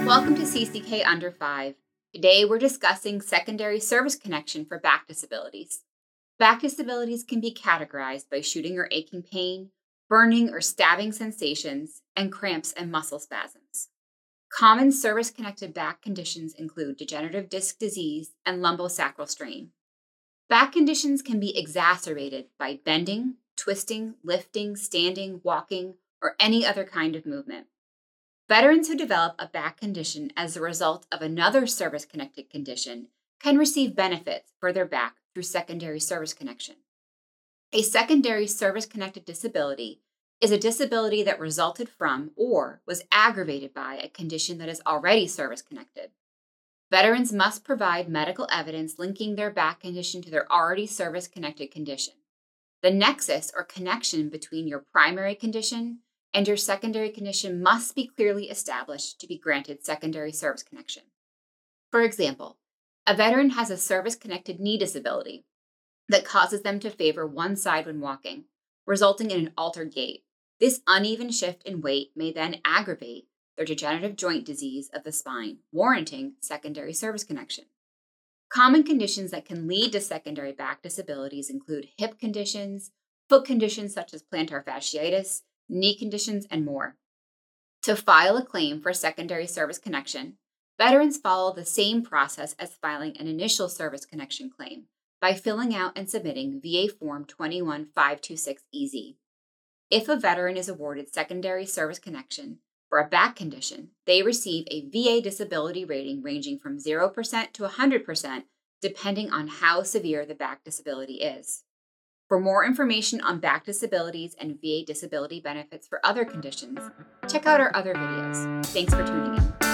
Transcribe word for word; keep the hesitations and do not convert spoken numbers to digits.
Welcome to C C K Under five. Today we're discussing secondary service connection for back disabilities. Back disabilities can be categorized by shooting or aching pain, burning or stabbing sensations, and cramps and muscle spasms. Common service-connected back conditions include degenerative disc disease and lumbosacral strain. Back conditions can be exacerbated by bending, twisting, lifting, standing, walking, or any other kind of movement. Veterans who develop a back condition as a result of another service-connected condition can receive benefits for their back through secondary service connection. A secondary service-connected disability is a disability that resulted from or was aggravated by a condition that is already service-connected. Veterans must provide medical evidence linking their back condition to their already service-connected condition. The nexus or connection between your primary condition and your secondary condition must be clearly established to be granted secondary service connection. For example, a veteran has a service-connected knee disability that causes them to favor one side when walking, resulting in an altered gait. This uneven shift in weight may then aggravate their degenerative joint disease of the spine, warranting secondary service connection. Common conditions that can lead to secondary back disabilities include hip conditions, foot conditions such as plantar fasciitis, knee conditions, and more. To file a claim for secondary service connection, veterans follow the same process as filing an initial service connection claim by filling out and submitting V A Form two one five two six E Z. If a veteran is awarded secondary service connection for a back condition, they receive a V A disability rating ranging from zero percent to one hundred percent, depending on how severe the back disability is. For more information on back disabilities and V A disability benefits for other conditions, check out our other videos. Thanks for tuning in.